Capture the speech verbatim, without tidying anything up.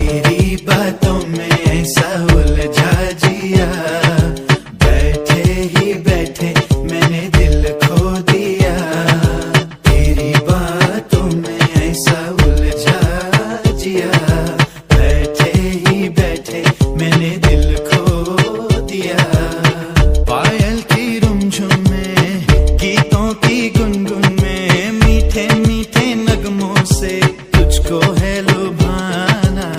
तेरी बातों में ऐसा उलझा जिया, बैठे ही बैठे मैंने दिल खो दिया। तेरी बातों में ऐसा उलझा जिया, बैठे ही बैठे मैंने दिल खो दिया। पायल की रुमझुम में गीत